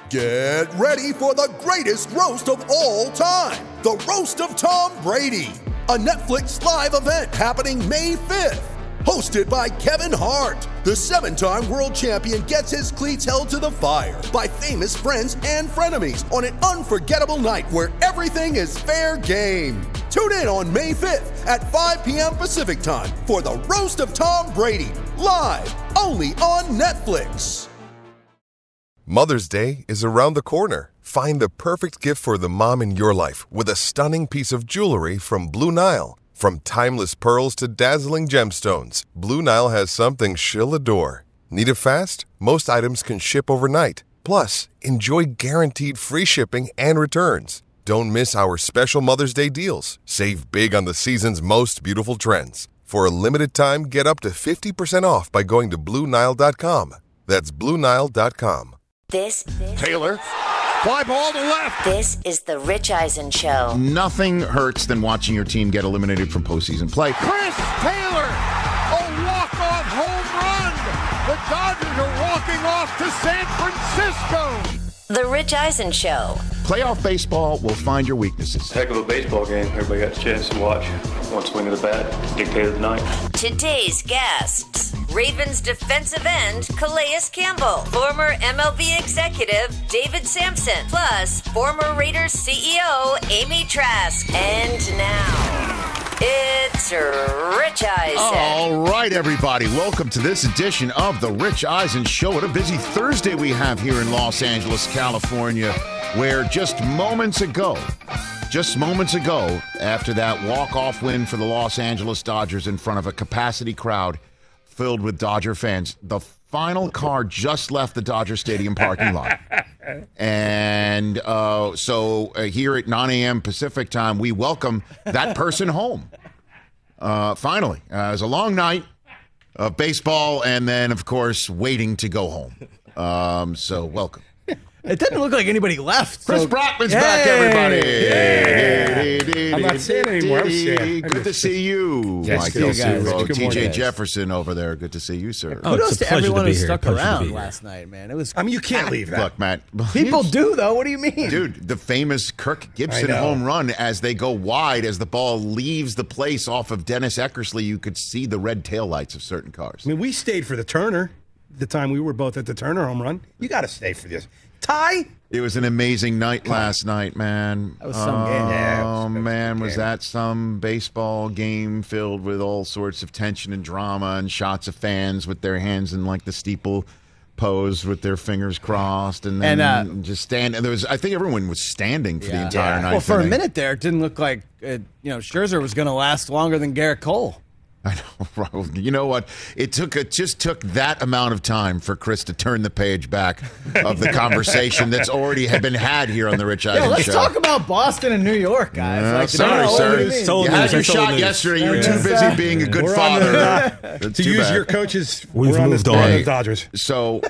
Get ready for the greatest roast of all time, the Roast of Tom Brady, a Netflix live event happening May 5th. Hosted by Kevin Hart, the 7-time world champion gets his cleats held to the fire by famous friends and frenemies on an unforgettable night where everything is fair game. Tune in on May 5th at 5 p.m. Pacific time for the Roast of Tom Brady, live only on Netflix. Mother's Day is around the corner. Find the perfect gift for the mom in your life with a stunning piece of jewelry from Blue Nile. From timeless pearls to dazzling gemstones, Blue Nile has something she'll adore. Need it fast? Most items can ship overnight. Plus, enjoy guaranteed free shipping and returns. Don't miss our special Mother's Day deals. Save big on the season's most beautiful trends. For a limited time, get up to 50% off by going to BlueNile.com. That's BlueNile.com. This Taylor, fly ball to left. This is the Rich Eisen Show. Nothing hurts than watching your team get eliminated from postseason play. Chris Taylor, a walk-off home run. The Dodgers are walking off to San Francisco. The Rich Eisen Show. Playoff baseball will find your weaknesses. Heck of a baseball game. Everybody got a chance to watch. One swing of the bat dictated the night. Today's guests. Ravens defensive end Calais Campbell, former MLB executive David Sampson, plus former Raiders CEO Amy Trask. And now, it's Rich Eisen. All right, everybody. Welcome to this edition of the Rich Eisen Show. What a busy Thursday we have here in Los Angeles, California, where just moments ago, after that walk-off win for the Los Angeles Dodgers in front of a capacity crowd filled with Dodger fans, the final car just left the Dodger Stadium parking lot. And so here at 9 a.m. Pacific time, we welcome that person home. Finally, it was a long night of baseball and then, of course, waiting to go home. So welcome. It doesn't look like anybody left. Chris Brockman's back, everybody. Yay. I'm not saying anymore. Good to see you, Yes, Mike good to see you guys. Elsuvo. Good morning, TJ guys. Jefferson over there. Good to see you, sir. Kudos it's a to pleasure everyone to who be here. stuck Pleasure to around be here. last night, man. It was. I mean, you can't leave that. Look, Matt. People do, though. What do you mean? Dude, the famous Kirk Gibson I know. home run as they go wide, as the ball leaves the place off of Dennis Eckersley, you could see the red taillights of certain cars. I mean, we stayed for the Turner. The time we were both at the Turner home run. You got to stay for this. Ty? It was an amazing night last night, man. That was some game. Yeah, Oh, it was a man, good was game. that some baseball game filled with all sorts of tension and drama and shots of fans with their hands in like the steeple pose with their fingers crossed and then just stand. There was, I think everyone was standing for the entire night. Well, for a minute there, it didn't look like Scherzer was going to last longer than Garrett Cole. I know, right. You know what? It just took that amount of time for Chris to turn the page back of the conversation that's already had been had here on the Rich Eisen Let's Show. talk about Boston and New York, guys. Sorry, what sir. do you mean? You had your shot yesterday. You were too busy being a good We're on father. the- to use your coaches, We've we're on moved the on. Dodgers. So,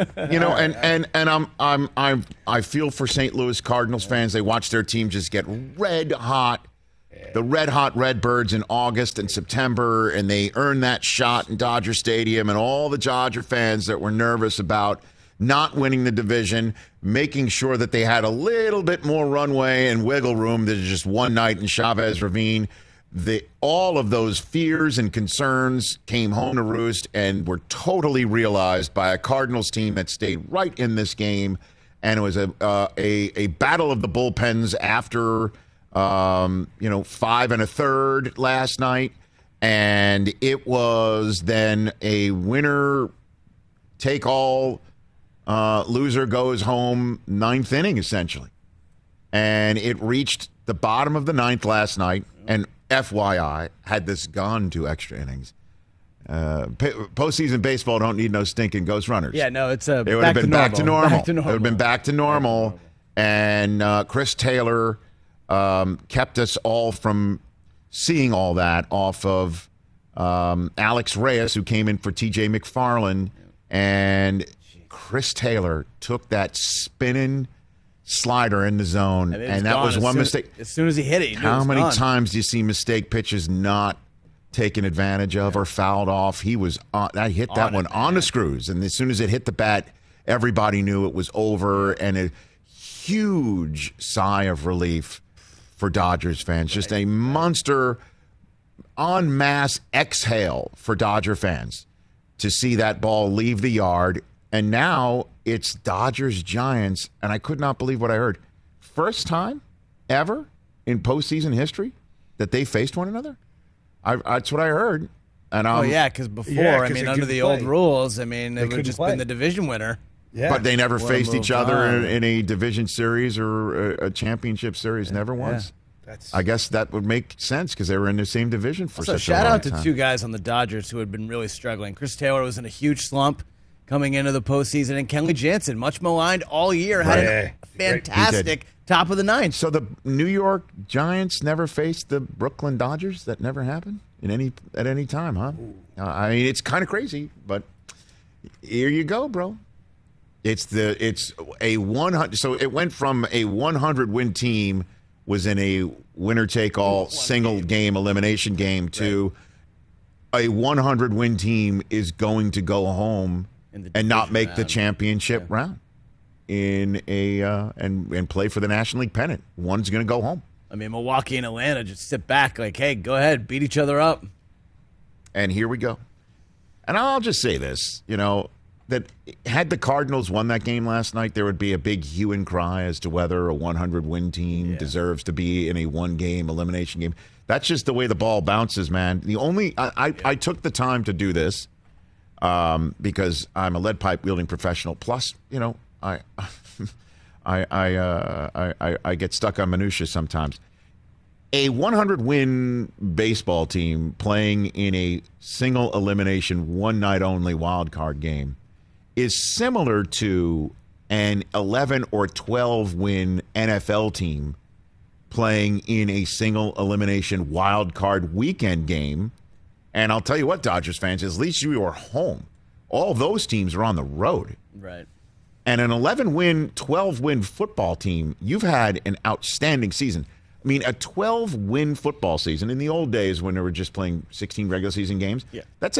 I feel for St. Louis Cardinals fans. They watch their team just get red hot. The red hot Redbirds in August and September, and they earned that shot in Dodger Stadium, and all the Dodger fans that were nervous about not winning the division, making sure that they had a little bit more runway and wiggle room than just one night in Chavez Ravine. All of those fears and concerns came home to roost and were totally realized by a Cardinals team that stayed right in this game, and it was a battle of the bullpens after 5 1/3 last night, and it was then a winner take all, loser goes home, ninth inning essentially, and it reached the bottom of the ninth last night. And FYI, had this gone to extra innings, postseason baseball don't need no stinking ghost runners. Yeah, no, it would have been back to normal. Back to It would have been back to normal, and Chris Taylor kept us all from seeing all that off of Alex Reyes, who came in for TJ McFarland, and Chris Taylor took that spinning slider in the zone, and that was one mistake. As soon as he hit it, you knew it How was many gone. times do you see mistake pitches not taken advantage of or fouled off? He was that hit that one on the screws, and as soon as it hit the bat, everybody knew it was over, and a huge sigh of relief for Dodgers fans. Just a monster en masse exhale for Dodger fans to see that ball leave the yard. And now it's Dodgers-Giants, and I could not believe what I heard. First time ever in postseason history that they faced one another? That's what I heard. And because before, under the old rules, it would have just been the division winner. Yeah. But they never faced each other in a division series or a championship series. Never once. I guess that would make sense because they were in the same division for such a long time. Shout out to two guys on the Dodgers who had been really struggling. Chris Taylor was in a huge slump coming into the postseason, and Kenley Jansen, much maligned all year, had a fantastic top of the ninth. So the New York Giants never faced the Brooklyn Dodgers? That never happened at any time, huh? It's kind of crazy, but here you go, bro. It's a 100. So it went from a 100 win team was in a winner take all single game elimination game to a 100 win team is going to go home and not make the championship round in a and play for the National League pennant. One's going to go home. Milwaukee and Atlanta just sit back like, hey, go ahead, beat each other up. And here we go. And I'll just say this, that had the Cardinals won that game last night, there would be a big hue and cry as to whether a 100-win team deserves to be in a one-game elimination game. That's just the way the ball bounces, man. I took the time to do this because I'm a lead pipe wielding professional. Plus, I get stuck on minutia sometimes. A 100-win baseball team playing in a single elimination, one night only wild card game is similar to an 11 or 12 win NFL team playing in a single elimination wild card weekend game. And I'll tell you what, Dodgers fans, at least you are home. All those teams are on the road. Right. And an 11-win, 12-win football team, you've had an outstanding season. A 12-win football season, in the old days when they were just playing 16 regular season games, that's a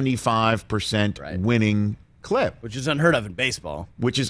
75% winning clip. Which is unheard of in baseball.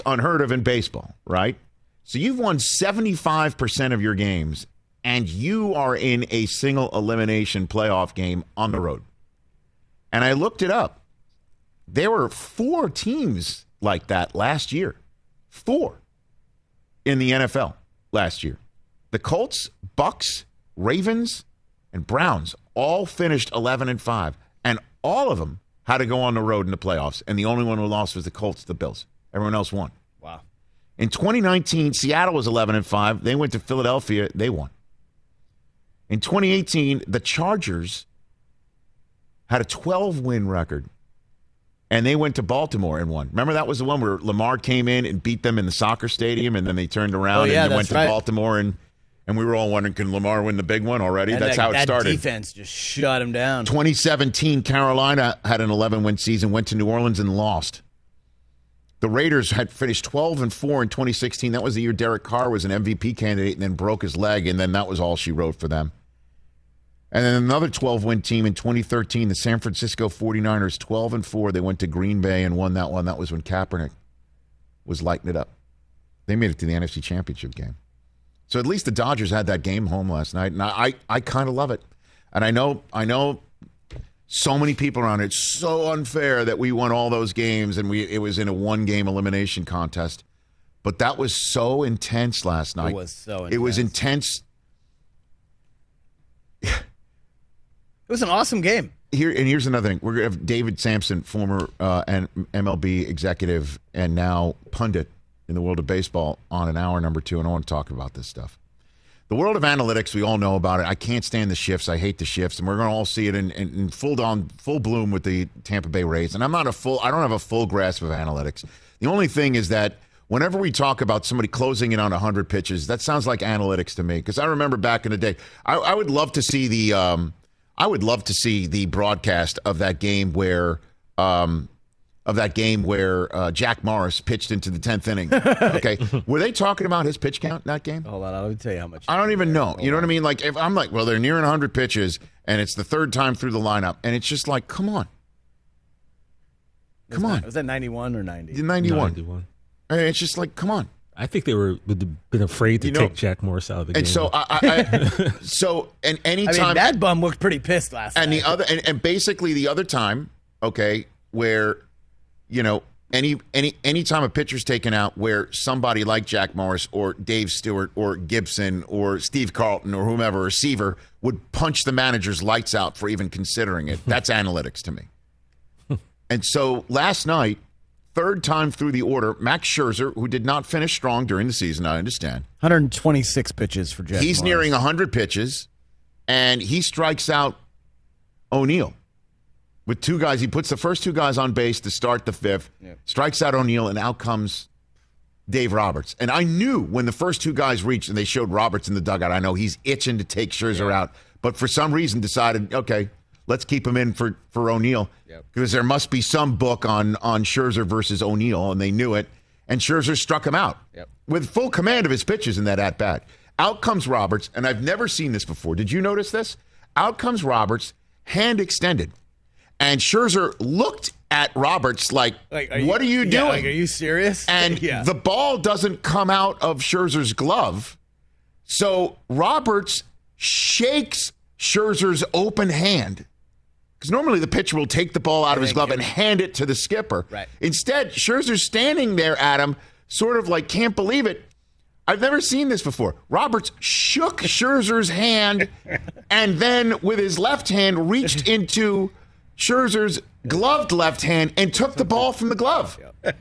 Right? So you've won 75% of your games, and you are in a single elimination playoff game on the road. And I looked it up. There were 4 teams like that last year. 4 in the NFL last year. The Colts, Bucks, Ravens, and Browns all finished 11-5, and all of them had to go on the road in the playoffs, and the only one who lost was the Colts, the Bills. Everyone else won. Wow. In 2019, Seattle was 11-5. They went to Philadelphia. They won. In 2018, the Chargers had a 12-win record, and they went to Baltimore and won. Remember that was the one where Lamar came in and beat them in the soccer stadium, and then they turned around and went to Baltimore, and we were all wondering, can Lamar win the big one already? That's how it started. That defense just shut him down. 2017, Carolina had an 11-win season, went to New Orleans and lost. The Raiders had finished 12-4 in 2016. That was the year Derek Carr was an MVP candidate and then broke his leg, and then that was all she wrote for them. And then another 12-win team in 2013, the San Francisco 49ers, 12-4. They went to Green Bay and won that one. That was when Kaepernick was lighting it up. They made it to the NFC Championship game. So at least the Dodgers had that game home last night, and I kind of love it. And I know so many people around it. It's so unfair that we won all those games and it was in a one-game elimination contest. But that was so intense last night. It was so intense. It was intense. It was an awesome game. Here's another thing. We're going to have David Sampson, former MLB executive and now pundit in the world of baseball, on in hour number 2, and I want to talk about this stuff. The world of analytics, we all know about it. I can't stand the shifts. I hate the shifts, and we're going to all see it in full bloom with the Tampa Bay Rays. And I don't have a full grasp of analytics. The only thing is that whenever we talk about somebody closing in on 100 pitches, that sounds like analytics to me. Because I remember back in the day, I would love to see the broadcast of that game where. Jack Morris pitched into the 10th inning. Okay. Were they talking about his pitch count in that game? Hold on, let me tell you how much. I don't even know. You know what I mean? Like, if I'm like, well, they're nearing 100 pitches, and it's the third time through the lineup, and it's just like, come on. Come on. Was that 91 or 90? 91. And it's just like, come on. I think they would have been afraid to take Jack Morris out of the game. And so, anytime that bum looked pretty pissed last night. And the other, and basically the other time, okay, where, any time a pitcher's taken out where somebody like Jack Morris or Dave Stewart or Gibson or Steve Carlton or whomever, or Seaver, would punch the manager's lights out for even considering it. That's analytics to me. And so last night, third time through the order, Max Scherzer, who did not finish strong during the season, I understand. 126 pitches for Jack He's Morris. nearing 100 pitches, and he strikes out O'Neill with two guys. He puts the first two guys on base to start the fifth, strikes out O'Neill, and out comes Dave Roberts. And I knew when the first two guys reached and they showed Roberts in the dugout, I know he's itching to take Scherzer out, but for some reason decided, okay, let's keep him in for O'Neill because there must be some book on Scherzer versus O'Neill, and they knew it. And Scherzer struck him out with full command of his pitches in that at-bat. Out comes Roberts, and I've never seen this before. Did you notice this? Out comes Roberts, hand extended. And Scherzer looked at Roberts like what are you doing? Like, are you serious? And the ball doesn't come out of Scherzer's glove. So Roberts shakes Scherzer's open hand. Because normally the pitcher will take the ball out of his glove and hand it to the skipper. Right. Instead, Scherzer's standing there at him, sort of like, can't believe it. I've never seen this before. Roberts shook Scherzer's hand and then with his left hand reached into Scherzer's gloved left hand and took the ball from the glove.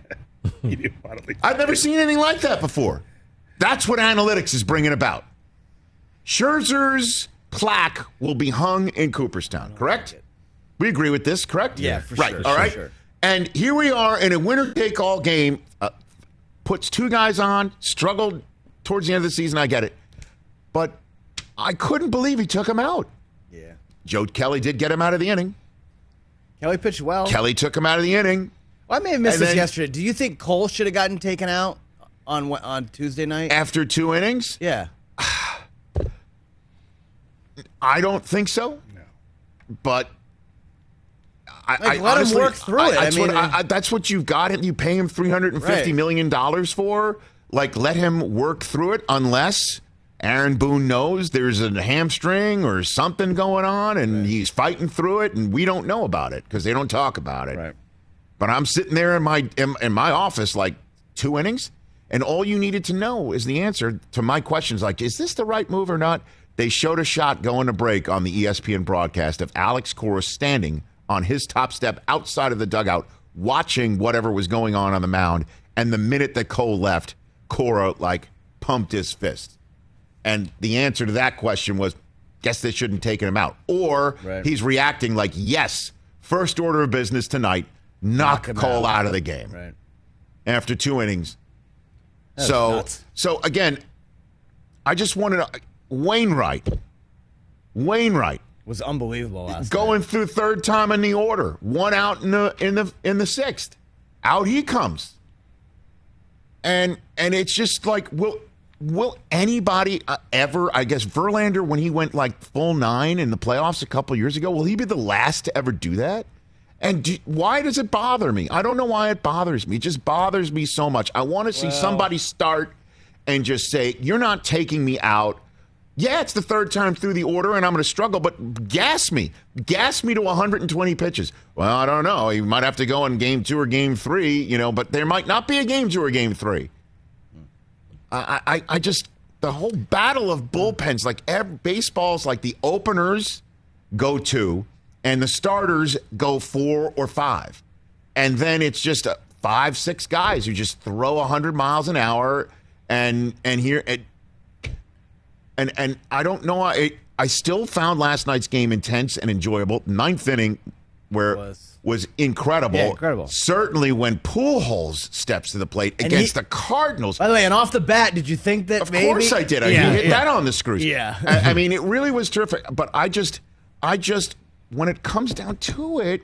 I've never seen anything like that before. That's what analytics is bringing about. Scherzer's plaque will be hung in Cooperstown, correct? We agree with this, correct? Yeah, for right. sure. All right. Sure. And here we are in a winner-take-all game. Puts two guys on, struggled towards the end of the season. I get it. But I couldn't believe he took him out. Yeah. Joe Kelly did get him out of the inning. Kelly pitched well. Kelly took him out of the inning. Well, I may have missed this yesterday. Do you think Cole should have gotten taken out on Tuesday night? After 2 innings? Yeah. I don't think so. No. But let honestly, him work through it. That's what you've got. You pay him $350 million for. Like, let him work through it unless Aaron Boone knows there's a hamstring or something going on and he's fighting through it and we don't know about it because they don't talk about it. Right. But I'm sitting there in my office like 2 innings, and all you needed to know is the answer to my questions like, is this the right move or not? They showed a shot going to break on the ESPN broadcast of Alex Cora standing on his top step outside of the dugout, watching whatever was going on the mound. And the minute that Cole left, Cora pumped his fist. And the answer to that question was, guess they shouldn't have taken him out. Or he's reacting like, yes, first order of business tonight, knock Cole out of the game. Right. After 2 innings. So again, I just wanted to, Wainwright was unbelievable last going night. through third time in the order, 1 out in the sixth. Out he comes. And it's just like, will anybody ever, I guess Verlander, when he went full 9 in the playoffs a couple years ago, will he be the last to ever do that? And why does it bother me? I don't know why it bothers me. It just bothers me so much. I want to see somebody start and just say, you're not taking me out. Yeah, it's the third time through the order, and I'm going to struggle, but gas me. Gas me to 120 pitches. Well, I don't know. You might have to go in game 2 or game 3, but there might not be a game 2 or game 3. I just, the whole battle of bullpens, baseball's like the openers go 2, and the starters go 4 or 5. And then it's just 5, 6 guys who just throw 100 miles an hour and here. And I don't know. I still found last night's game intense and enjoyable. 9th inning was incredible. Yeah, incredible. Certainly when Pujols steps to the plate against the Cardinals. By the way, and off the bat, did you think that Of course I did. You hit that on the screws. Yeah. I mean, it really was terrific. But I just, when it comes down to it,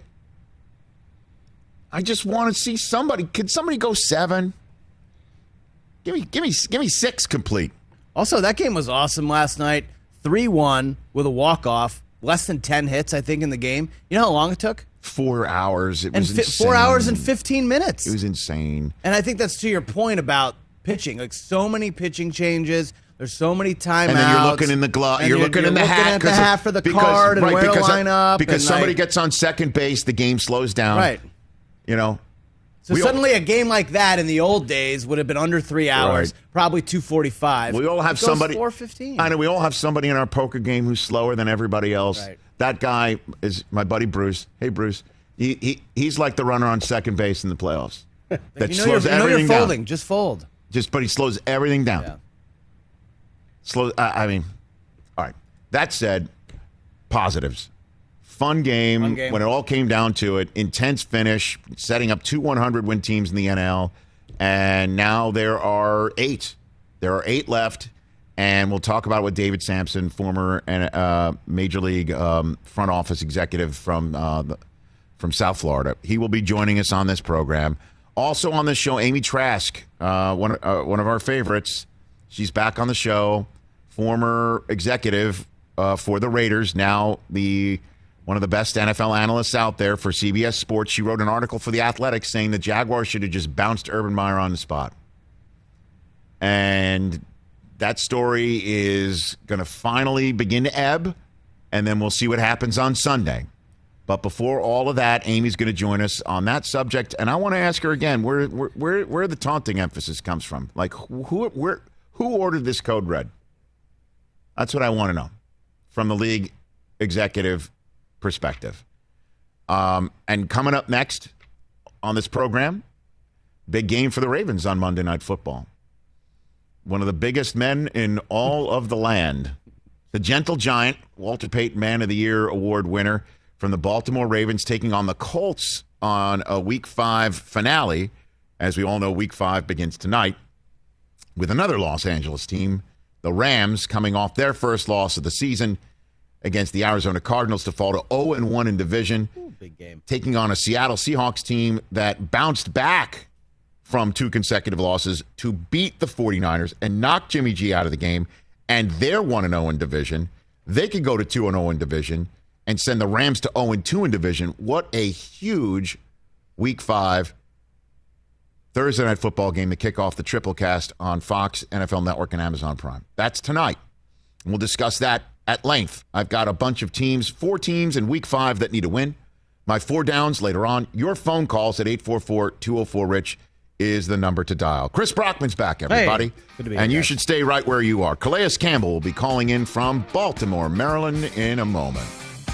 I just want to see somebody. Could somebody go 7? Give me 6 complete. Also, that game was awesome last night. 3-1 with a walk-off. Less than 10 hits, I think, in the game. You know how long it took? 4 hours. It was insane. 4 hours and 15 minutes. It was insane. And I think that's to your point about pitching. Like, so many pitching changes. There's so many timeouts. And then you're looking in the glove. You're looking in the hat. At the hat for the card and where to line up. Because somebody gets on second base, the game slows down. Right. You know. So suddenly a game like that in the old days would have been under 3 hours, probably 2:45. We all have somebody. 4:15. I know we all have somebody in our poker game who's slower than everybody else. Right. That guy is my buddy Bruce. Hey Bruce, he's like the runner on second base in the playoffs. That slows everything you're folding. down. Just fold. But he slows everything down. Yeah. All right. That said, positives. Fun game when it all came down to it. Intense finish, setting up 2 100-win teams in the NL. And now there are 8. There are 8 left. And we'll talk about it with David Samson, former Major League front office executive from South Florida. He will be joining us on this program. Also on this show, Amy Trask, one of our favorites. She's back on the show. Former executive for the Raiders, now one of the best NFL analysts out there for CBS Sports. She wrote an article for The Athletic saying the Jaguars should have just bounced Urban Meyer on the spot. And that story is going to finally begin to ebb, and then we'll see what happens on Sunday. But before all of that, Amy's going to join us on that subject. And I want to ask her again where the taunting emphasis comes from. Like, who ordered this code red? That's what I want to know from the league executive perspective. And coming up next on this program, big game for the Ravens on Monday Night Football. One of the biggest men in all of the land, the gentle giant, Walter Payton Man of the Year award winner from the Baltimore Ravens, taking on the Colts on a Week 5 finale. As we all know, Week 5 begins tonight with another Los Angeles team, the Rams, coming off their first loss of the season against the Arizona Cardinals to fall to 0-1 in division. Ooh, big game. Taking on a Seattle Seahawks team that bounced back from 2 consecutive losses to beat the 49ers and knock Jimmy G out of the game. And they're 1-0 in division. They could go to 2-0 in division and send the Rams to 0-2 in division. What a huge Week 5 Thursday Night Football game to kick off the triple cast on Fox, NFL Network, and Amazon Prime. That's tonight. And we'll discuss that at length. I've got a bunch of teams, 4 teams in Week 5 that need a win. My 4 downs later on. Your phone calls at 844-204-RICH is the number to dial. Chris Brockman's back, everybody. Hey, good to be and here, you guys. should stay right where you are. Calais Campbell will be calling in from Baltimore, Maryland in a moment.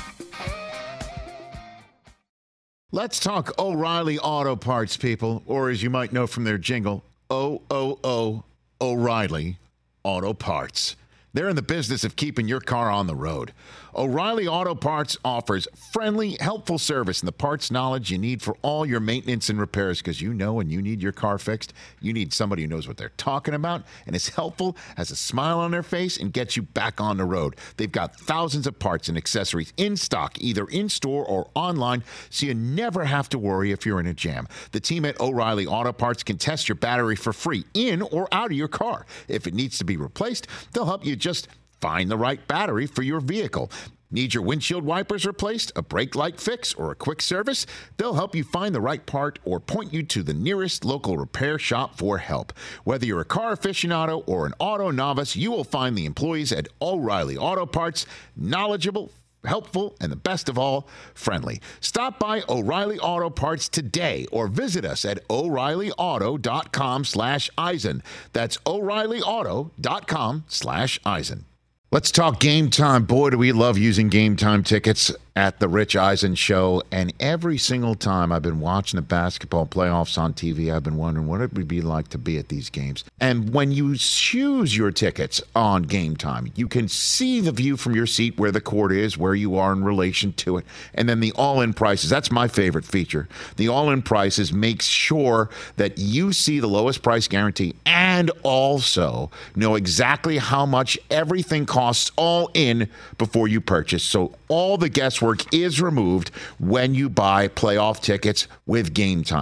Let's talk O'Reilly Auto Parts, people, or as you might know from their jingle, O-O-O O'Reilly Auto Parts. They're in the business of keeping your car on the road. O'Reilly Auto Parts offers friendly, helpful service and the parts knowledge you need for all your maintenance and repairs, because you know when you need your car fixed, you need somebody who knows what they're talking about and is helpful, has a smile on their face, and gets you back on the road. They've got thousands of parts and accessories in stock, either in-store or online, so you never have to worry if you're in a jam. The team at O'Reilly Auto Parts can test your battery for free in or out of your car. If it needs to be replaced, they'll help you just find the right battery for your vehicle. Need your windshield wipers replaced, a brake light fix, or a quick service? They'll help you find the right part or point you to the nearest local repair shop for help. Whether you're a car aficionado or an auto novice, you will find the employees at O'Reilly Auto Parts knowledgeable, helpful, and the best of all, friendly. Stop by O'Reilly Auto Parts today or visit us at O'ReillyAuto.com/Eisen. That's O'ReillyAuto.com/Eisen. Let's talk Game Time. Boy, do we love using Game Time tickets at the Rich Eisen Show. And every single time I've been watching the basketball playoffs on TV, I've been wondering what it would be like to be at these games. And when you choose your tickets on Game Time, you can see the view from your seat where the court is, where you are in relation to it. And then the all-in prices. That's my favorite feature. The all-in prices makes sure that you see the lowest price guarantee and also know exactly how much everything costs all in before you purchase. So all the guesswork is removed when you buy playoff tickets with Game Time.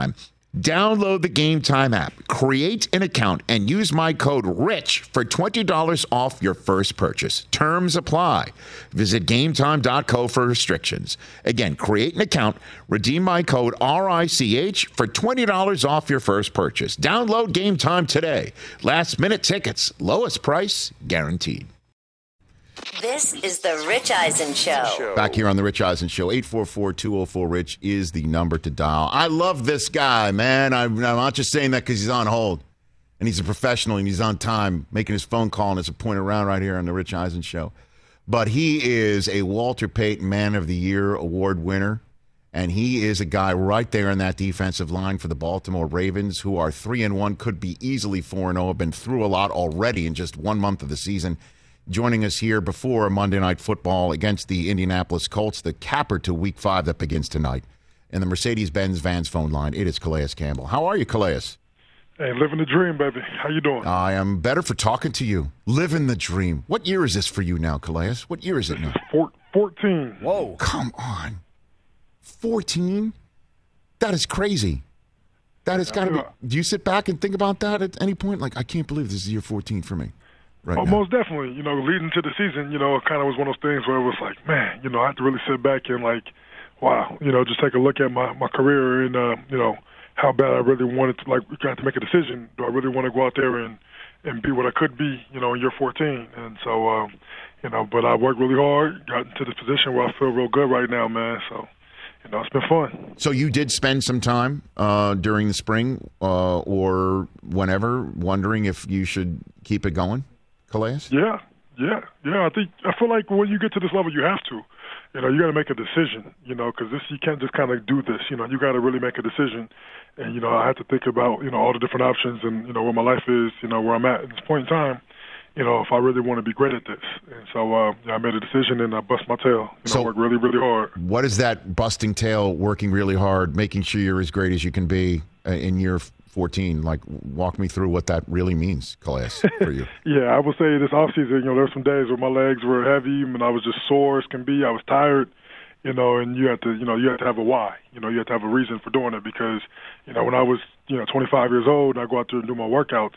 Download the Game Time app, create an account, and use my code RICH for $20 off your first purchase. Terms apply. Visit GameTime.co for restrictions. Again, create an account, redeem my code RICH for $20 off your first purchase. Download Game Time today. Last minute tickets, lowest price guaranteed. This is the Rich Eisen Show. Back here on the Rich Eisen Show, 844-204-RICH is the number to dial. I love this guy, man. I'm not just saying that because he's on hold. And he's a professional and he's on time making his phone call and it's a point around right here on the Rich Eisen Show. But he is a Walter Payton Man of the Year award winner. And he is a guy right there in that defensive line for the Baltimore Ravens, who are 3-1, could be easily 4-0, have been through a lot already in just 1 month of the season. Joining us here before Monday Night Football against the Indianapolis Colts, the capper to Week 5 that begins tonight. And the Mercedes-Benz Vans phone line, it is Calais Campbell. How are you, Calais? Hey, living the dream, baby. How you doing? I am better for talking to you. Living the dream. What year is this for you now, Calais? What year is it now? 14. Whoa. Come on. 14? That is crazy. That has got to be. Do you sit back and think about that at any point? Like, I can't believe this is year 14 for me. Right now. Most definitely. You know, leading to the season, you know, it kind of was one of those things where it was like, man, you know, I had to really sit back and like, wow, you know, just take a look at my career and, you know, how bad I really wanted to, like, got to make a decision. Do I really want to go out there and be what I could be, you know, in year 14? And so, you know, but I worked really hard, got into this position where I feel real good right now, man. So, you know, it's been fun. So you did spend some time during the spring or whenever wondering if you should keep it going? Calais? Yeah. I feel like when you get to this level, you have to. You know, you got to make a decision. You know, because you can't just kind of do this. You know, you got to really make a decision. And you know, I have to think about all the different options and where my life is. You know, where I'm at this point in time. You know, if I really want to be great at this. And so I made a decision and I bust my tail. I worked really, really hard. What is that busting tail, working really hard, making sure you're as great as you can be in year 14? Like, walk me through what that really means, Calais, for you. Yeah, I would say this offseason, there were some days where my legs were heavy and I was just sore as can be. I was tired, and you have to have a why. You have to have a reason for doing it because, when I was, 25 years old and I go out there and do my workouts,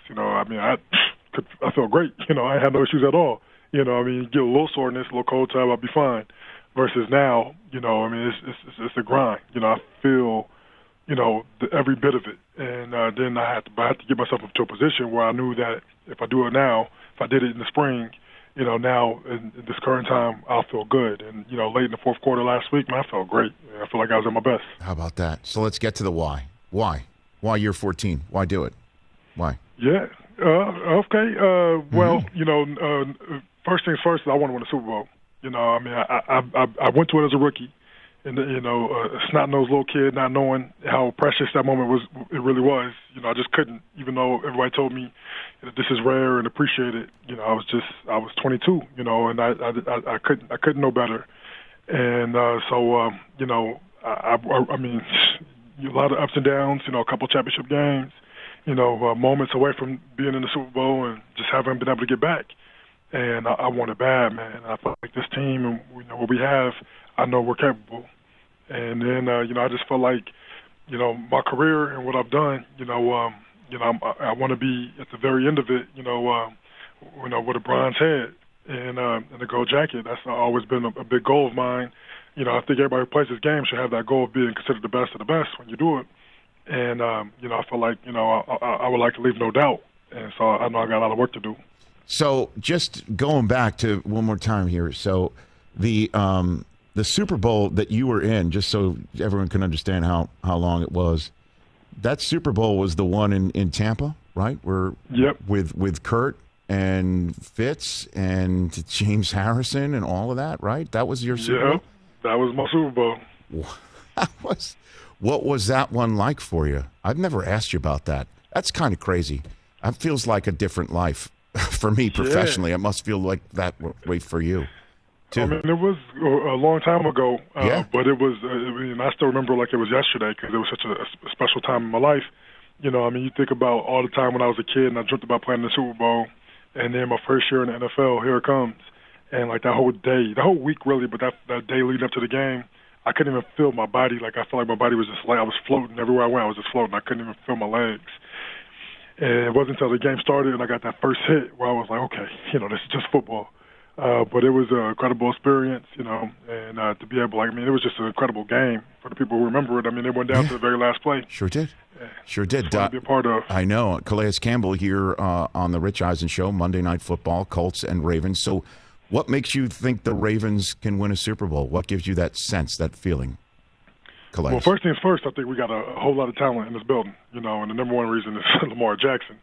I felt great. I had no issues at all. You get a little soreness, a little cold time, I'll be fine. Versus now, it's a grind. I feel, every bit of it. And then I had to get myself into a position where I knew that if I do it now, if I did it in the spring, now in this current time, I'll feel good. And, late in the fourth quarter last week, man, I felt great. I feel like I was at my best. How about that? So let's get to the why. Why? Why year 14? Why do it? Why? Yeah. Okay. Well, first things first, I want to win a Super Bowl. I went to it as a rookie. And, a snot-nosed little kid, not knowing how precious that moment it really was. I just couldn't, even though everybody told me that this is rare and appreciated. I was 22, and I couldn't know better. And I mean, a lot of ups and downs, a couple championship games, moments away from being in the Super Bowl and just haven't been able to get back. And I want it bad, man. I feel like this team and what we have, I know we're capable. And then, I just felt like, my career and what I've done, I want to be at the very end of it, with a bronze head and a gold jacket. That's always been a big goal of mine. I think everybody who plays this game should have that goal of being considered the best of the best when you do it. And, I feel like, I would like to leave no doubt. And so I know I got a lot of work to do. So just going back to one more time here. So the Super Bowl that you were in, just so everyone can understand how long it was, that Super Bowl was the one in Tampa, right? Yep. With Kurt and Fitz and James Harrison and all of that, right? That was your Super Bowl? That was my Super Bowl. What was that one like for you? I've never asked you about that. That's kind of crazy. That feels like a different life for me professionally. Yeah. It must feel like that way for you. Too. I mean, it was a long time ago, but it was, I still remember like it was yesterday because it was such a special time in my life. You think about all the time when I was a kid and I dreamt about playing the Super Bowl, and then my first year in the NFL, here it comes. And like that whole day, the whole week really, but that day leading up to the game, I couldn't even feel my body. Like, I felt like my body was just like I was floating everywhere I went. I was just floating. I couldn't even feel my legs. And it wasn't until the game started and I got that first hit where I was like, okay, this is just football. But it was an incredible experience, and to be able, it was just an incredible game for the people who remember it. I mean, it went down to the very last play. Sure did. Sure did. To be a part of. I know. Calais Campbell here on the Rich Eisen Show, Monday Night Football, Colts and Ravens. So what makes you think the Ravens can win a Super Bowl? What gives you that sense, that feeling, Calais? Well, first things first, I think we got a whole lot of talent in this building, and the number one reason is Lamar Jackson.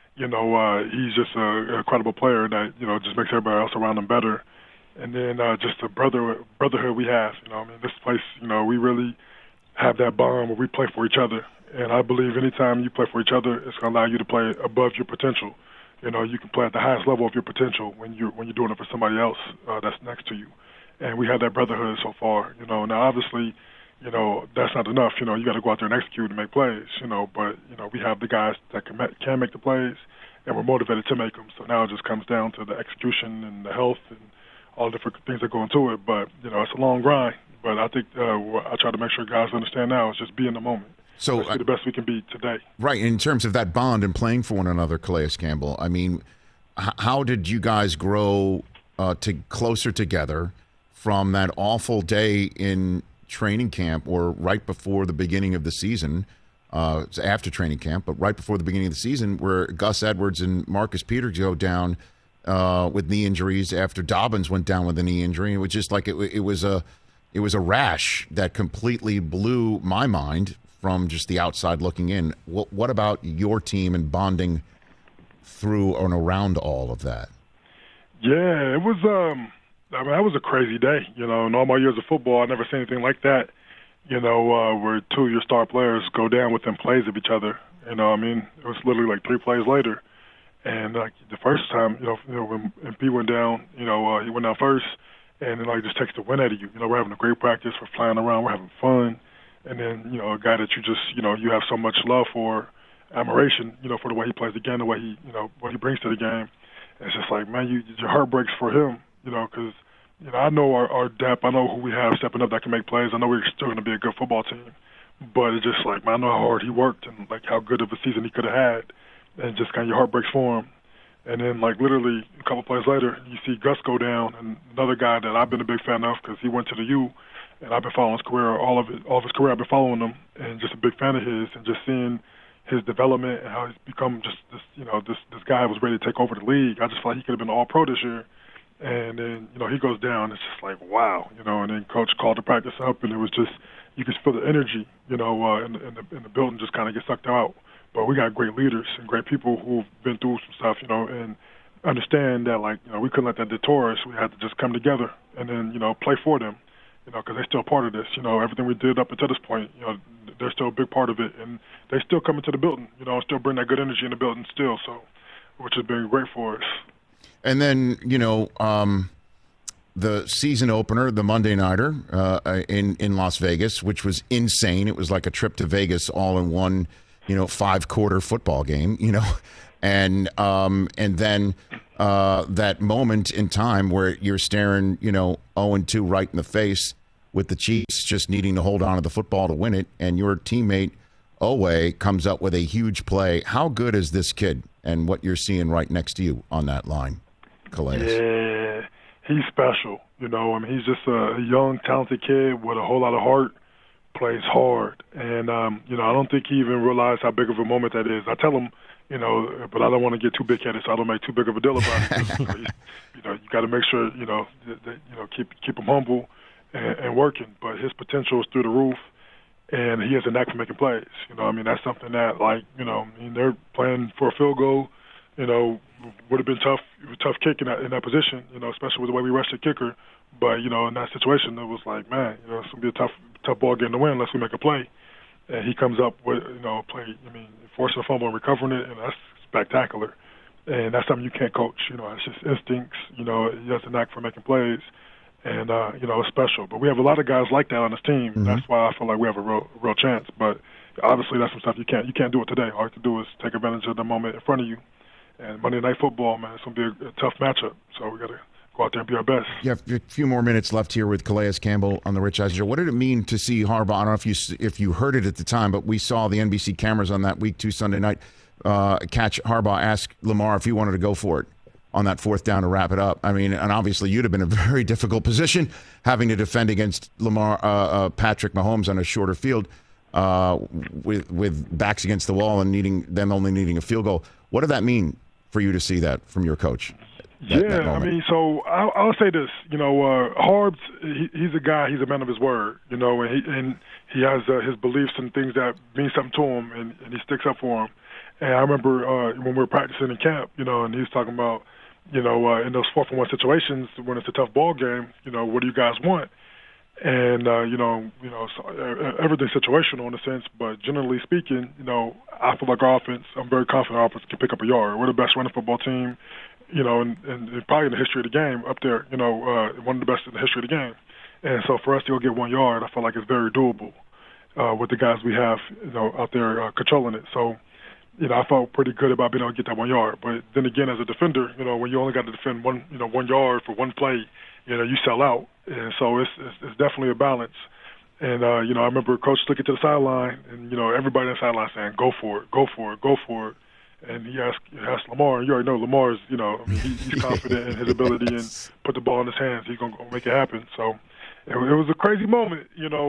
He's just an incredible player that, just makes everybody else around him better. And then just the brotherhood we have. This place, we really have that bond where we play for each other. And I believe anytime you play for each other, it's going to allow you to play above your potential. You can play at the highest level of your potential when you're doing it for somebody else that's next to you. And we have that brotherhood so far. Now obviously, that's not enough. You got to go out there and execute and make plays. But we have the guys that can make the plays, and we're motivated to make them. So now it just comes down to the execution and the health and all the different things that go into it. But it's a long grind. But I think I try to make sure guys understand now it's just be in the moment. So let's be the best we can be today. Right. In terms of that bond and playing for one another, Calais Campbell, I mean, how did you guys grow closer together from that awful day in training camp, or right before the beginning of the season, after training camp, but right before the beginning of the season, where Gus Edwards and Marcus Peters go down with knee injuries after Dobbins went down with a knee injury? It was just like it was a rash that completely blew my mind from just the outside looking in. What about your team and bonding through and around all of that? Yeah, it was. That was a crazy day. In all my years of football, I never seen anything like that. Where two of your star players go down within plays of each other. It was literally like 3 plays later. And like the first time, when MP went down, he went down first, and it just takes the wind out of you. We're having a great practice, we're flying around, we're having fun, and then a guy that you just you have so much love for, admiration, for the way he plays the game, the way he what he brings to the game. And it's just like, man, your heart breaks for him, because I know our depth, I know who we have stepping up that can make plays. I know we're still going to be a good football team, but it's just like, man, I know how hard he worked and like how good of a season he could have had. And just kind of your heart breaks for him. And then, literally a couple plays later, you see Gus go down, and another guy that I've been a big fan of because he went to the U, and I've been following his career, all of his career I've been following him, and just a big fan of his, and just seeing his development and how he's become just this guy who was ready to take over the league. I just felt like he could have been all-pro this year. And then, he goes down. It's just like, wow, and then Coach called the practice up, and it was just, you could feel the energy, in the building just kind of get sucked out. But we got great leaders and great people who've been through some stuff, and understand that, we couldn't let that deter us. We had to just come together and then, play for them, because they're still part of this. Everything we did up until this point, they're still a big part of it. And they still come into the building, and still bring that good energy in the building still, so which has been great for us. And then, the season opener, the Monday Nighter in Las Vegas, which was insane. It was like a trip to Vegas all in one 5-quarter football game, and then that moment in time where you're staring, 0-2 right in the face with the Chiefs just needing to hold on to the football to win it, and your teammate Owe comes up with a huge play. How good is this kid and what you're seeing right next to you on that line, Calais? Yeah, he's special. He's just a young, talented kid with a whole lot of heart. Plays hard, and I don't think he even realized how big of a moment that is. I tell him, but I don't want to get too big-headed, so I don't make too big of a deal about it. You got to make sure, keep him humble and working. But his potential is through the roof, and he has a knack for making plays. That's something that, they're playing for a field goal. Would have been tough kick in that position. Especially with the way we rushed the kicker. But in that situation, it was like, man, it's gonna be a tough ball game to win unless we make a play. And he comes up with play. Forcing a fumble and recovering it, and that's spectacular. And that's something you can't coach. It's just instincts. He has a knack for making plays, and it's special. But we have a lot of guys like that on this team. Mm-hmm. That's why I feel like we have a real chance. But obviously, that's some stuff you can't do it today. All you have to do is take advantage of the moment in front of you. And Monday Night Football, man, it's gonna be a tough matchup. So we gotta go out there and be our best. You have a few more minutes left here with Calais Campbell on the Rich Eisen Show. What did it mean to see Harbaugh? I don't know if you heard it at the time, but we saw the NBC cameras on that Week 2 Sunday night catch Harbaugh ask Lamar if he wanted to go for it on that 4th down to wrap it up. I mean, and obviously you'd have been in a very difficult position having to defend against Patrick Mahomes on a shorter field with backs against the wall and only needing a field goal. What did that mean for you to see that from your coach? That I mean, so I'll say this. Harbs, he's a guy. He's a man of his word. And he has his beliefs and things that mean something to him, and he sticks up for him. And I remember when we were practicing in camp, and he was talking about, in those 4-for-1 situations when it's a tough ball game, what do you guys want? And so everything's situational in a sense, but generally speaking, I feel like our offense. I'm very confident our offense can pick up a yard. We're the best running football team. And probably in the history of the game up there, one of the best in the history of the game. And so for us to go get 1 yard, I feel like it's very doable with the guys we have, out there controlling it. So, I felt pretty good about being able to get that 1 yard. But then again, as a defender, when you only got to defend 1 yard for one play, you sell out. And so it's definitely a balance. And, I remember Coach looking to the sideline and, everybody on the sideline saying, go for it, go for it, go for it. And he asked Lamar, and you already know Lamar's, he's confident in his ability and put the ball in his hands. He's going to make it happen. So it was a crazy moment,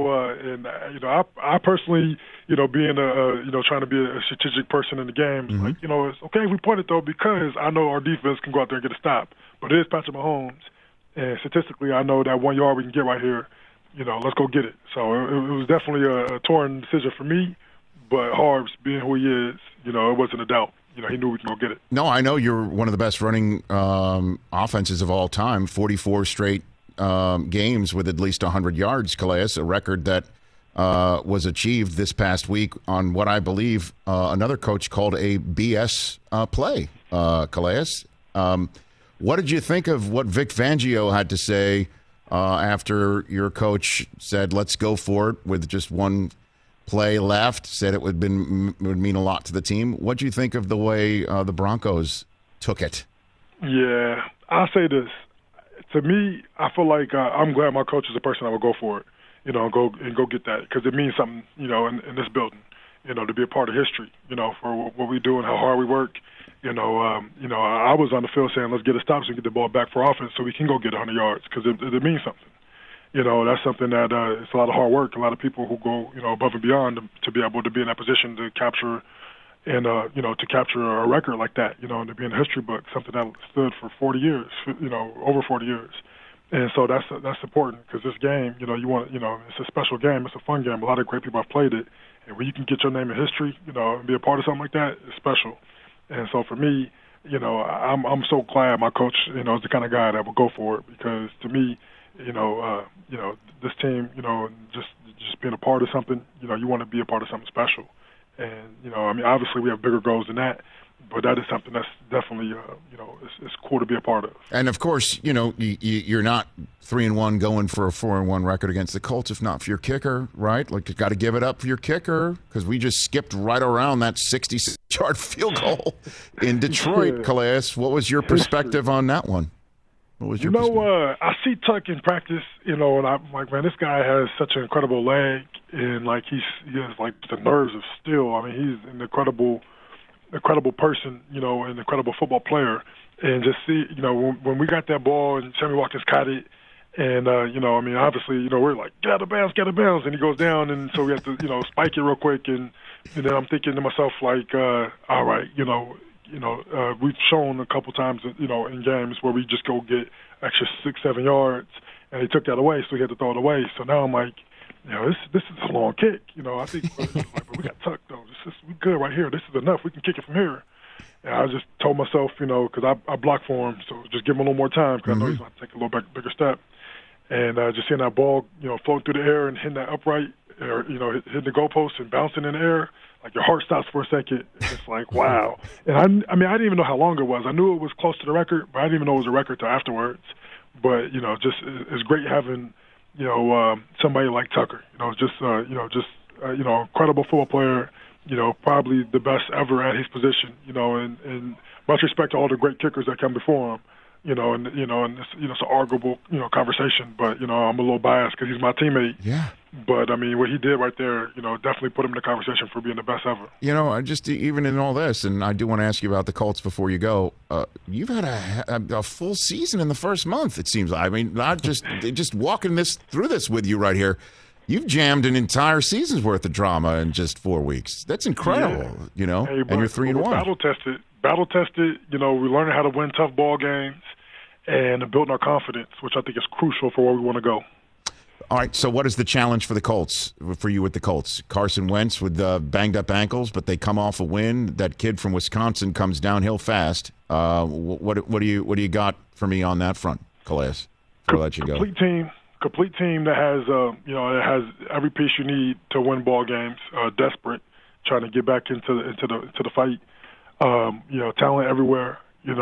I personally, being trying to be a strategic person in the game, it's okay if we punt it, though, because I know our defense can go out there and get a stop. But it is Patrick Mahomes, and statistically, I know that 1 yard we can get right here, let's go get it. So it was definitely a torn decision for me, but Harbs, being who he is, it wasn't a doubt. He knew we can go get it. No, I know you're one of the best running offenses of all time, 44 straight games with at least 100 yards, Calais, a record that was achieved this past week on what I believe another coach called a BS play, Calais. What did you think of what Vic Fangio had to say after your coach said, let's go for it with just one play left, said it would mean a lot to the team? What do you think of the way the Broncos took it? Yeah, I'll say this. To me, I feel like I'm glad my coach is a person that will go for it, go get that, because it means something, in this building, to be a part of history, for what we do and how hard we work. I was on the field saying, let's get a stop so we can get the ball back for offense so we can go get 100 yards, because it means something. That's something that it's a lot of hard work, a lot of people who go, above and beyond to be able to be in that position to capture and, to capture a record like that, and to be in the history book, something that stood for 40 years, over 40 years. And so that's important, because this game, you want, it's a special game. It's a fun game. A lot of great people have played it. And when you can get your name in history, and be a part of something like that, it's special. And so for me, I'm so glad my coach, is the kind of guy that will go for it, because to me, this team, just being a part of something, you want to be a part of something special. And, obviously we have bigger goals than that, but that is something that's definitely, it's cool to be a part of. And of course, you're not 3-1 going for a 4-1 record against the Colts, if not for your kicker, right? Like, you got to give it up for your kicker, because we just skipped right around that 66-yard field goal in Detroit. Yeah. Calais, what was your perspective on that one? What was your perspective? I see Tuck in practice, and I'm like, man, this guy has such an incredible leg, and like he has like the nerves of steel. I mean, he's an incredible person, an incredible football player. And just see, when we got that ball and Sammy Watkins caught it, and obviously, we're like, get out of bounds, and he goes down, and so we have to, spike it real quick, and then I'm thinking to myself like, all right, we've shown a couple times, in games where we just go get extra 6-7 yards, and he took that away, so he had to throw it away. So now I'm like, this is a long kick. I think, but we got tucked though. We good right here. This is enough. We can kick it from here. And I just told myself, because I blocked for him, so just give him a little more time, because I know he's going to take a little bigger step. And just seeing that ball, float through the air and hitting that upright, or hitting the goalpost and bouncing in the air, like your heart stops for a second. It's like, wow. And I didn't even know how long it was. I knew it was close to the record, but I didn't even know it was a record till afterwards. But just it's great having somebody like Tucker. Incredible football player. Probably the best ever at his position. And much respect to all the great kickers that come before him. and it's an arguable, conversation. But I'm a little biased because he's my teammate. Yeah. But I mean, what he did right there, definitely put him in the conversation for being the best ever. I just even in all this, and I do want to ask you about the Colts before you go. You've had a full season in the first month. It seems. I mean, not just walking through this with you right here. You've jammed an entire season's worth of drama in just 4 weeks. That's incredible, Hey, and you're 3-1. Battle tested. We learned how to win tough ball games and building our confidence, which I think is crucial for where we want to go. All right, so what is the challenge for the Colts, for you with the Colts? Carson Wentz with banged up ankles, but they come off a win. That kid from Wisconsin comes downhill fast. What do you got for me on that front, Calais? I'll let you go. Complete team that has it has every piece you need to win ball games. Desperate, trying to get back into the fight. Talent everywhere.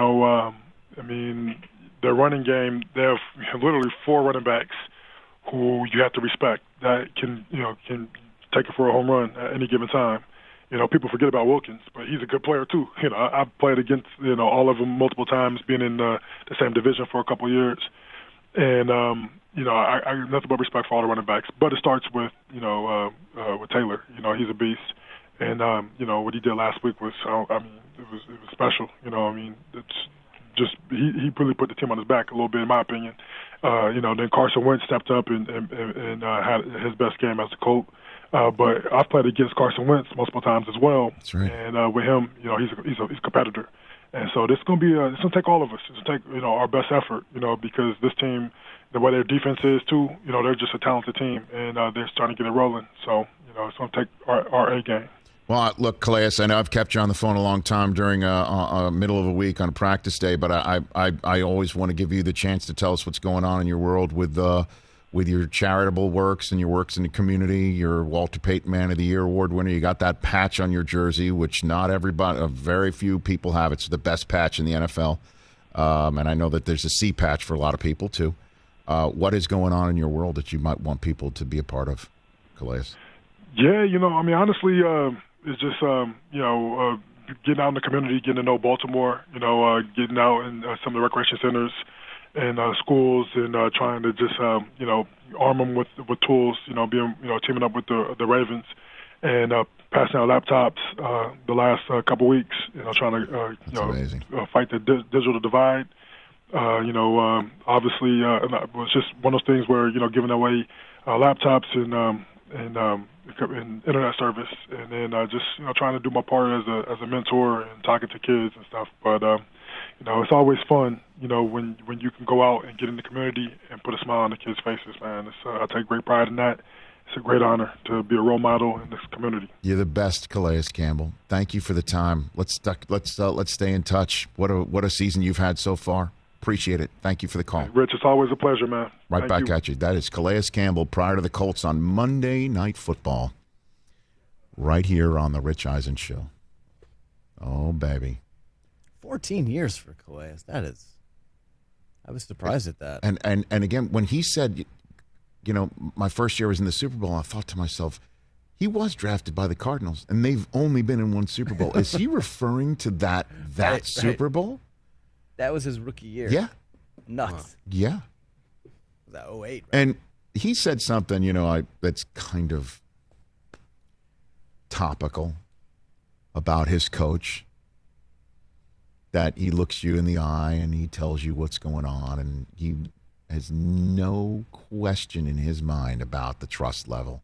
I mean, their running game. They have literally 4 running backs who you have to respect that can take it for a home run at any given time. People forget about Wilkins, but he's a good player too. I've played against all of them multiple times, being in the same division for a couple of years, and I have nothing but respect for all the running backs. But it starts with with Taylor. He's a beast, and what he did last week was it was special. It's just he really put the team on his back a little bit, in my opinion. Then Carson Wentz stepped up and had his best game as a Colt. But I've played against Carson Wentz multiple times as well. That's right. And with him, he's a competitor. And so this is going to be it's going to take all of us. It's going to take our best effort, because this team, the way their defense is too, they're just a talented team, and they're starting to get it rolling. So it's going to take our A game. Well, look, Calais, I know I've kept you on the phone a long time during a middle of a week on a practice day, but I always want to give you the chance to tell us what's going on in your world with your charitable works and your works in the community. Your Walter Payton Man of the Year award winner. You got that patch on your jersey, which not everybody, very few people have. It's the best patch in the NFL, and I know that there's a C patch for a lot of people too. What is going on in your world that you might want people to be a part of, Calais? Yeah, honestly, it's just getting out in the community, getting to know Baltimore. Getting out in some of the recreation centers and schools, and trying to just arm them with tools. Teaming up with the Ravens and passing out laptops the last couple weeks. Trying to fight the digital divide. Obviously, it was just one of those things where giving away laptops and internet service, and then just trying to do my part as a mentor and talking to kids and stuff. But it's always fun, when you can go out and get in the community and put a smile on the kids' faces, man. I take great pride in that. It's a great honor to be a role model in this community. You're the best, Calais Campbell. Thank you for the time. Let's stay in touch. What a season you've had so far. Appreciate it. Thank you for the call. Rich, it's always a pleasure, man. Right back at you. That is Calais Campbell prior to the Colts on Monday Night Football. Right here on the Rich Eisen Show. Oh, baby. 14 years for Calais. I was surprised at that. And again, when he said, my first year was in the Super Bowl, I thought to myself, he was drafted by the Cardinals, and they've only been in one Super Bowl. Is he referring to that right, Super Bowl? That was his rookie year. Yeah. Nuts. Yeah. Was that 08? Right? And he said something, that's kind of topical about his coach, that he looks you in the eye and he tells you what's going on, and he has no question in his mind about the trust level.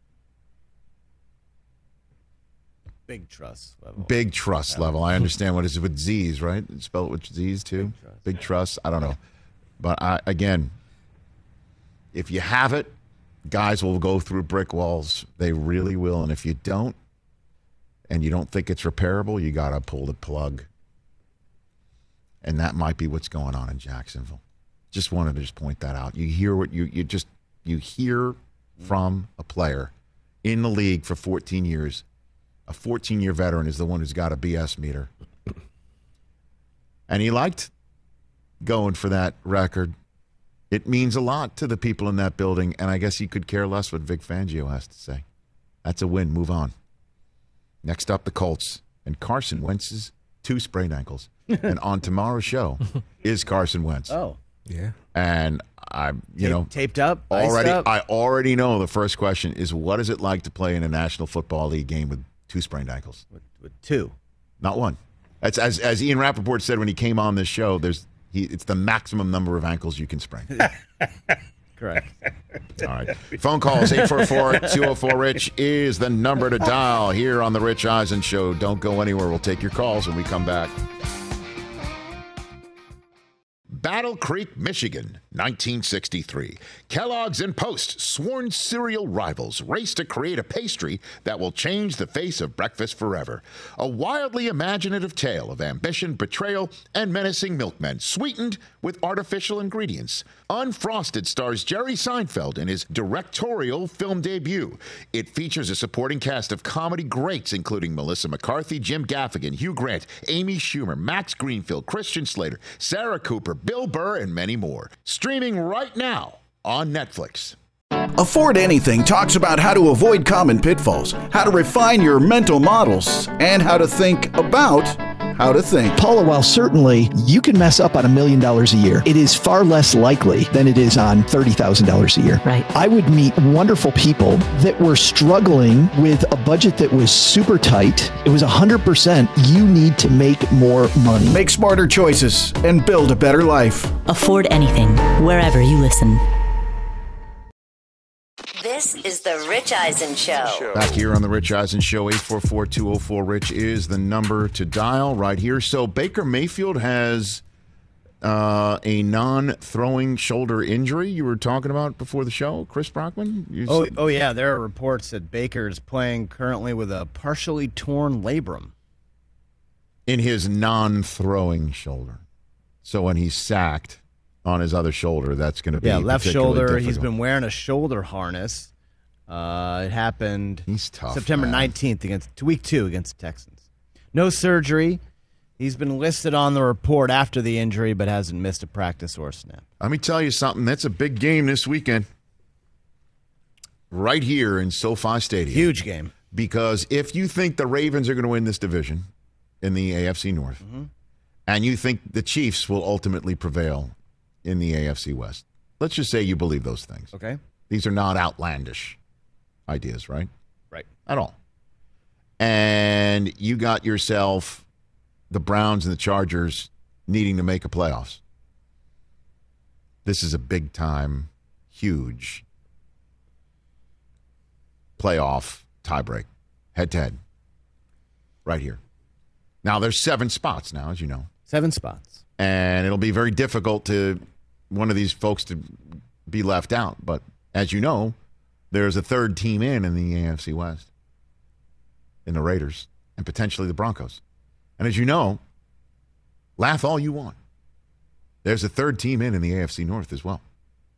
Big trust level. Big trust level. I understand what it is with Z's, right? Spell it with Z's too. Big trust. I don't know. But again, if you have it, guys will go through brick walls. They really will. And if you don't, and you don't think it's repairable, you got to pull the plug. And that might be what's going on in Jacksonville. Just wanted to point that out. You hear what you hear from a player in the league for 14 years. A 14-year veteran is the one who's got a BS meter. And he liked going for that record. It means a lot to the people in that building, and I guess he could care less what Vic Fangio has to say. That's a win. Move on. Next up, the Colts and Carson Wentz's 2 sprained ankles. And on tomorrow's show is Carson Wentz. Oh. Yeah. And taped up, already. Iced up? I already know the first question is, what is it like to play in a National Football League game with 2 sprained ankles? With 2, not 1. That's as Ian Rappaport said when he came on this show. It's the maximum number of ankles you can sprain. Correct. All right. Phone calls 844-204-RICH is the number to dial here on the Rich Eisen Show. Don't go anywhere. We'll take your calls when we come back. Battle Creek, Michigan, 1963. Kellogg's and Post, sworn cereal rivals, race to create a pastry that will change the face of breakfast forever. A wildly imaginative tale of ambition, betrayal, and menacing milkmen, sweetened with artificial ingredients. Unfrosted stars Jerry Seinfeld in his directorial film debut. It features a supporting cast of comedy greats, including Melissa McCarthy, Jim Gaffigan, Hugh Grant, Amy Schumer, Max Greenfield, Christian Slater, Sarah Cooper, Bill Burr, and many more. Streaming right now on Netflix. Afford Anything talks about how to avoid common pitfalls, how to refine your mental models, and how to think about how to think. Paula, while certainly you can mess up on $1 million a year, it is far less likely than it is on $30,000 a year. Right. I would meet wonderful people that were struggling with a budget that was super tight. It was 100%. You need to make more money. Make smarter choices and build a better life. Afford Anything, wherever you listen. This is the Rich Eisen Show. Back here on the Rich Eisen Show, 844-204-RICH is the number to dial right here. So Baker Mayfield has a non-throwing shoulder injury you were talking about before the show, Chris Brockman? Oh, yeah. There are reports that Baker is playing currently with a partially torn labrum. In his non-throwing shoulder. So when he's sacked on his other shoulder, that's going to be left shoulder. difficult. He's been wearing a shoulder harness. It happened He's tough, September 19th against week 2 against the Texans. No surgery. He's been listed on the report after the injury, but hasn't missed a practice or a snap. Let me tell you something. That's a big game this weekend. Right here in SoFi Stadium. Huge game. Because if you think the Ravens are going to win this division in the AFC North, and you think the Chiefs will ultimately prevail in the AFC West. Let's just say you believe those things. Okay. These are not outlandish ideas, right? Right. At all. And you got yourself the Browns and the Chargers needing to make a playoffs. This is a big-time, huge playoff tiebreak, head-to-head, right here. Now, there's 7 spots now, as you know. 7 spots. And it'll be very difficult to one of these folks to be left out. But as you know, there's a third team in the AFC West, in the Raiders, and potentially the Broncos. And as you know, laugh all you want. There's a third team in the AFC North as well.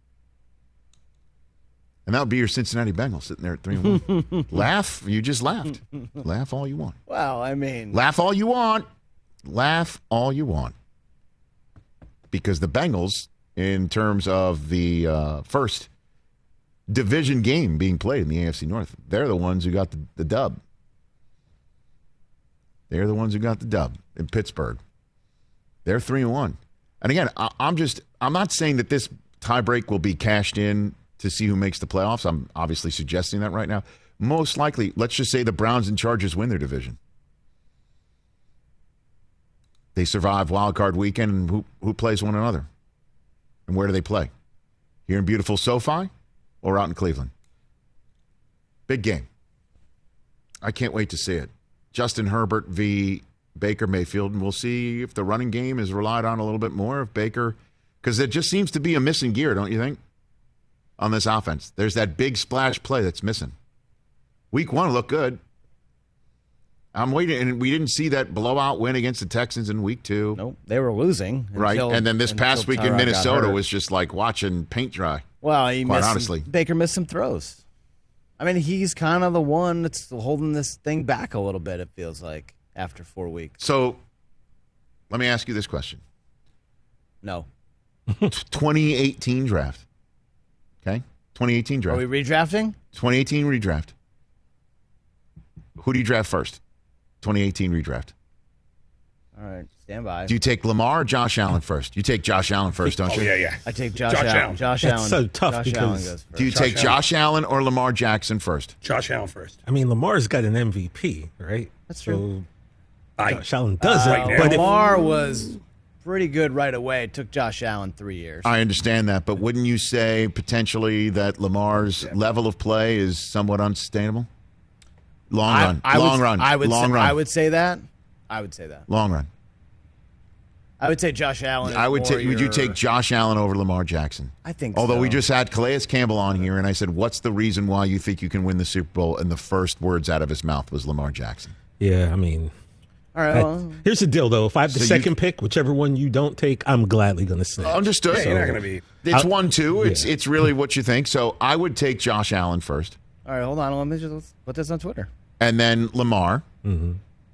And that would be your Cincinnati Bengals sitting there at 3-1. Laugh. You just laughed. Laugh all you want. Well, I mean. Laugh all you want. Laugh all you want. Because the Bengals, in terms of the first division game being played in the AFC North, they're the ones who got the dub. They're the ones who got the dub in Pittsburgh. They're 3-1. And again, I'm not saying that this tiebreak will be cashed in to see who makes the playoffs. I'm obviously suggesting that right now. Most likely, let's just say the Browns and Chargers win their division. They survive wild card weekend, and who plays one another? And where do they play? Here in beautiful SoFi or out in Cleveland? Big game. I can't wait to see it. Justin Herbert v. Baker Mayfield, and we'll see if the running game is relied on a little bit more. If Baker, because it just seems to be a missing gear, don't you think, on this offense? There's that big splash play that's missing. Week 1 looked good. I'm waiting, and we didn't see that blowout win against the Texans in week 2. Nope, they were losing. Right, and then this past week in Minnesota was just like watching paint dry. Well, honestly. Baker missed some throws. I mean, he's kind of the one that's holding this thing back a little bit, it feels like, after 4 weeks. So, let me ask you this question. No. 2018 draft. Okay? 2018 draft. Are we redrafting? 2018 redraft. Who do you draft first? 2018 redraft. All right, stand by. Do you take Lamar or Josh Allen first? You take Josh Allen first, don't you? Yeah. I take Josh Allen. Josh That's Allen. so tough Josh because- Allen goes first. Do you take Josh Allen or Lamar Jackson first? Josh Allen first. I mean, Lamar's got an MVP, right? That's true. So Josh Allen doesn't. right now. but if- Lamar was pretty good right away. It took Josh Allen 3 years. I understand that, but wouldn't you say potentially that Lamar's level of play is somewhat unsustainable? Long run. I would say that. Long run. I would say Josh Allen. Would you take Josh Allen over Lamar Jackson? I think Although so. we just had Calais Campbell on here, and I said, what's the reason why you think you can win the Super Bowl? And the first words out of his mouth was Lamar Jackson. Yeah, I mean. All right. Here's the deal, though. If I have the So second pick, whichever one you don't take, I'm gladly going to snitch. Understood. Yeah, you're not going to be. It's 1-2. It's really what you think. So I would take Josh Allen first, All right, hold on. Let me just put this on Twitter. and then Lamar, Mm-hmm.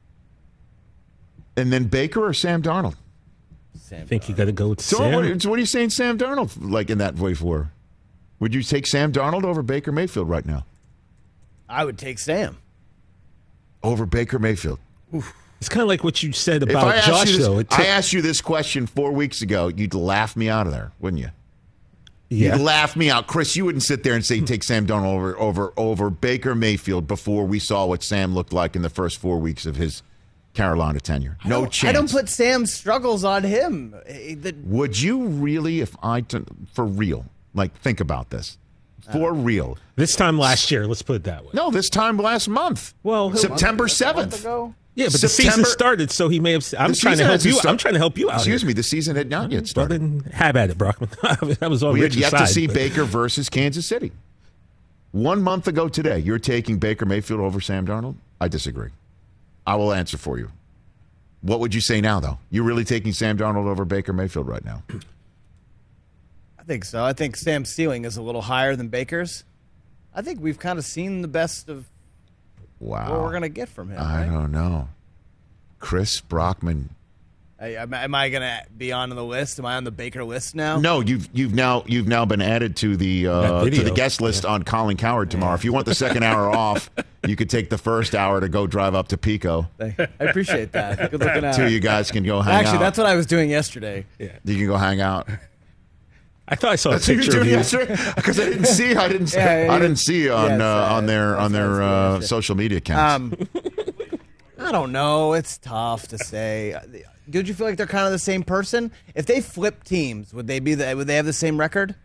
and then Baker or Sam Darnold. I think you got to go with So Sam. what are you saying Sam Darnold like in that way for? Would you take Sam Darnold over Baker Mayfield right now? I would take Sam. Over Baker Mayfield. It's kind of like what you said If about I asked Josh, you this, though. I asked you this question 4 weeks ago, you'd laugh me out of there, wouldn't you? Yeah. You'd laugh me out. Chris, you wouldn't sit there and say take Sam Darnold over Baker Mayfield before we saw what Sam looked like in the first 4 weeks of his Carolina tenure. No chance. I don't put Sam's struggles on him. Would you really, for real, like think about this, for real? This time last year, let's put it that way. No, this time last month. Well, September A 7th. month ago? Yeah, but the season started, so he may have. I'm trying to help you. I'm trying to help you out. Excuse me, the season had not yet Well, started. then have at it, Brockman. That was on We had Rich's yet side. to see but- Baker versus Kansas City. 1 month ago today, you're taking Baker Mayfield over Sam Darnold? I disagree. I will answer for you. What would you say now, though? You're really taking Sam Darnold over Baker Mayfield right now? I think so. I think Sam's ceiling is a little higher than Baker's. I think we've kind of seen the best of Wow. what we're going to get from him. I right? don't know. Chris Brockman. Am I going to be on the list? Am I on the Baker list now? No, you've now been added to the guest list on Colin Cowherd tomorrow. If you want the second hour off, you could take the first hour to go drive up to Pico. I appreciate that. Good looking out. Two of you guys can go hang out. Actually, that's what I was doing yesterday. Yeah. You can go hang out. I thought I saw a That's what you were picture of doing you. yesterday because I didn't see. I didn't see on their social media accounts. I don't know. It's tough to say. Did you feel like they're kind of the same person? If they flip teams, would they have the same record?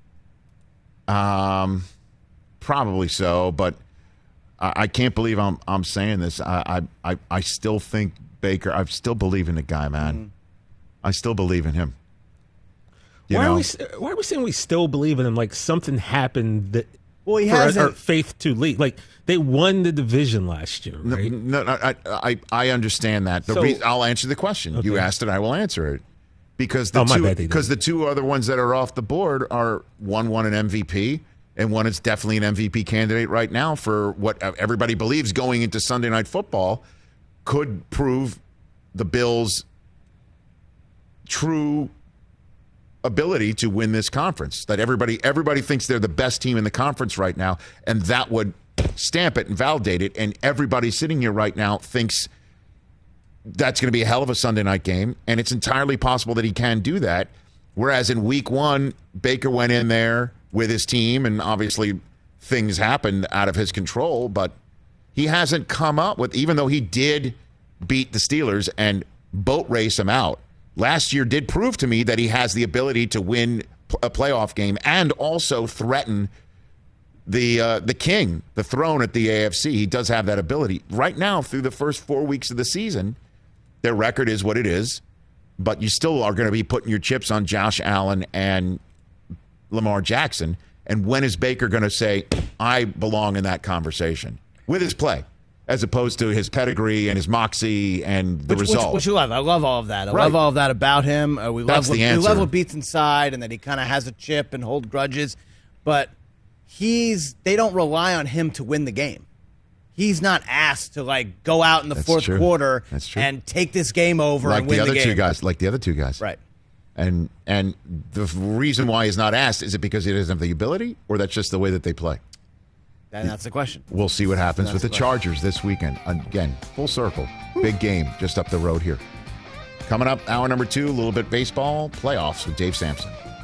Probably so, but I can't believe I'm saying this. I still think Baker. I still believe in the guy, man. Mm-hmm. I still believe in him. Why are we saying we still believe in him? Like something happened that Well, he for hasn't. our faith to lead. Like they won the division last year, right? No, I understand that. I'll answer the question. Okay. You asked it, I will answer it. Because my bad, they the two other ones that are off the board are one won an MVP, and one is definitely an MVP candidate right now for what everybody believes going into Sunday Night Football could prove the Bills' true ability to win this conference. That everybody thinks they're the best team in the conference right now, and that would stamp it and validate it. And everybody sitting here right now thinks that's going to be a hell of a Sunday night game, and it's entirely possible that he can do that. Whereas in week one, Baker went in there with his team, and obviously things happened out of his control, but he hasn't come up with, even though he did beat the Steelers and boat race them out, last year did prove to me that he has the ability to win a playoff game and also threaten the king, the throne at the AFC. He does have that ability. Right now, through the first 4 weeks of the season, their record is what it is, but you still are going to be putting your chips on Josh Allen and Lamar Jackson. And when is Baker going to say, I belong in that conversation with his play, as opposed to his pedigree and his moxie and the result? Which you love. I love all of that. I Right. love all of that about him. We That's love the answer. We love what beats inside, and that he kind of has a chip and hold grudges. But they don't rely on him to win the game. He's not asked to go out in the That's fourth true. quarter That's true. and take this game over like and win the other game. two guys, like the other two guys, Right. And the reason why he's not asked, is it because he doesn't have the ability, or that's just the way that they play? And that's the question. We'll see what happens with the That's the question. Chargers this weekend. Again, full circle, big game just up the road here. Coming up, hour number 2, a little bit baseball, playoffs with Dave Sampson.